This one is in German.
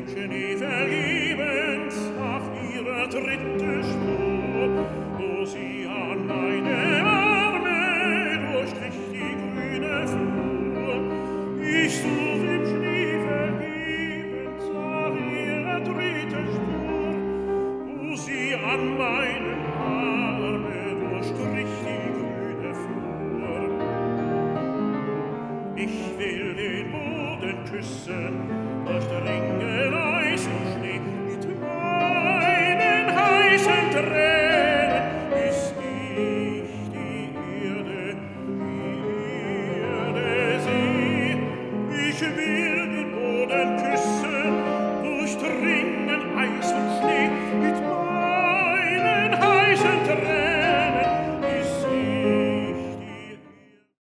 Schnee vergebens nach ihrer dritte Spur, wo sie an meine Arme durchstrich die grüne Flur. Ich such im Schnee vergebens nach ihrer dritte Spur, wo sie an meinen Arme durchstrich die grüne Flur. Ich will den Boden küssen, durchdringen Eis und Schnee mit meinen heißen Tränen.